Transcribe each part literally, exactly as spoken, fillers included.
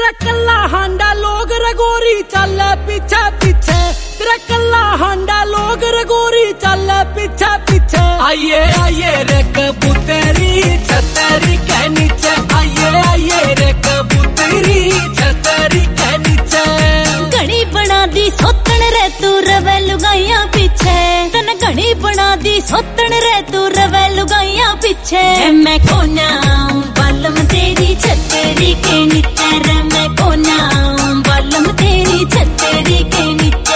तेरा कल्ला हांडा लोग रगोरी चल पीछे पीछे, तेरा कल्ला हांडा लोग रगोरी चल पीछे पीछे। आइए आइए रे कबूतरी छतरी के नीचे, आइए आइए रे कबूतरी छतरी के नीचे। घड़ी बना दी सोतन रे तू रवे लुगाइया पीछे, तन घड़ी बना दी सोतन रे तू रवे लुगाइया पीछे। मैं कोना बालम तेरी छतरी के नीचे रे, मैं कोना बालम तेरी छतरी के नीचे।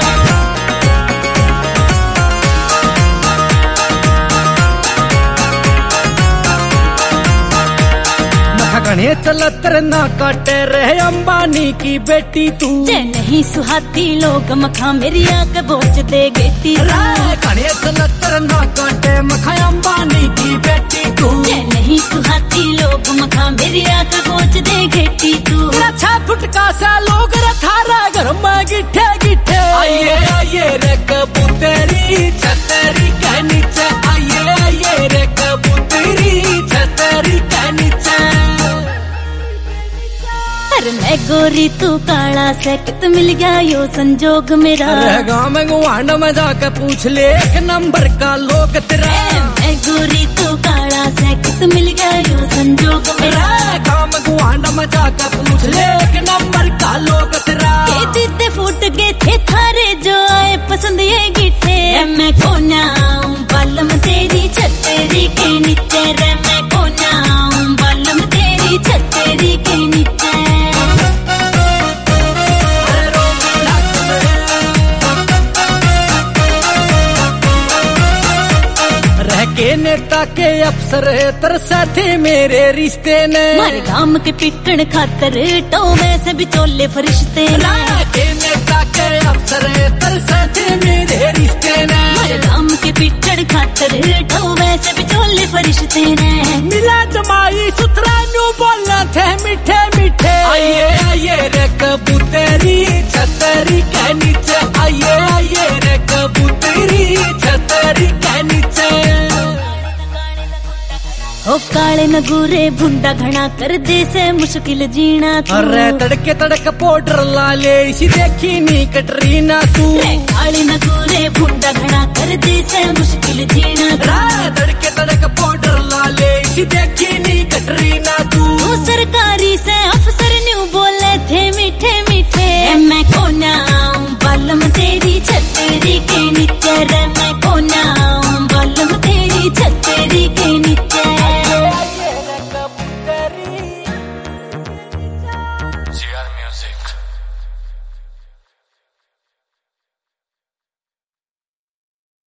घने चलतर ना काटे रहे अंबानी की बेटी तू, जे नहीं सुहाती लोग मखा मेरी आंख बोझ दे गेटी। घने चलतर ना काटे मखा अंबानी की बेटी तू, जे नहीं सुहाती लोग मखा मेरी आंख बोझ दे गेटी तू। छह फुट का सा लोग रथारा घर में गिठे गिठे। आइए आइए रे कबूतरी छतरी के नीचे, आइए आइए रे कबूतरी छतरी के नीचे। मैं गोरी तू काला से कित मिल गया यो संजोग मेरा। गाँव में गुआंड में जाके पूछ ले एक नंबर का लोग तेरा। मैं गोरी तू काला से कित मिल गया यो संजोग मेरा। गाँव में गुआंड में जाके पूछ ले एक नंबर का लोग तेरा। ये दीते फूट गए थे थारे जो आए पसंद ये गिठे। मैं कोना बालम तेरी छतरी के नीचे रे, मैं कोना बालम तेरी छतरी के नीचे। के नेता के अफसर तरसा थे मेरे रिश्ते ने, मारे गांव के पिटन खातर टो में से बिचोले फरिश्ते। के नेता के अफसर तरसा थे मेरे रिश्ते ने, मारे गांव के पिटन खातर टो में से बिचोले फरिश्ते ने। मिला जमाई सुथरा न्यू बोलना थे मीठे मीठे। आइए आइए रे कबूतरी छतरी के नीचे, आइए आइए रे कबूतरी छतरी के नीचे। ओ काले नगूरे भुंडा घना कर दे से मुश्किल जीना तू। अरे तड़के तड़क पाउडर लाले इसी देखी नी कटरीना तू। काले नगूरे भुंडा घना कर दे से मुश्किल जीना तू। तड़के तड़क पाउडर लाले इसी देखी नी कटरीना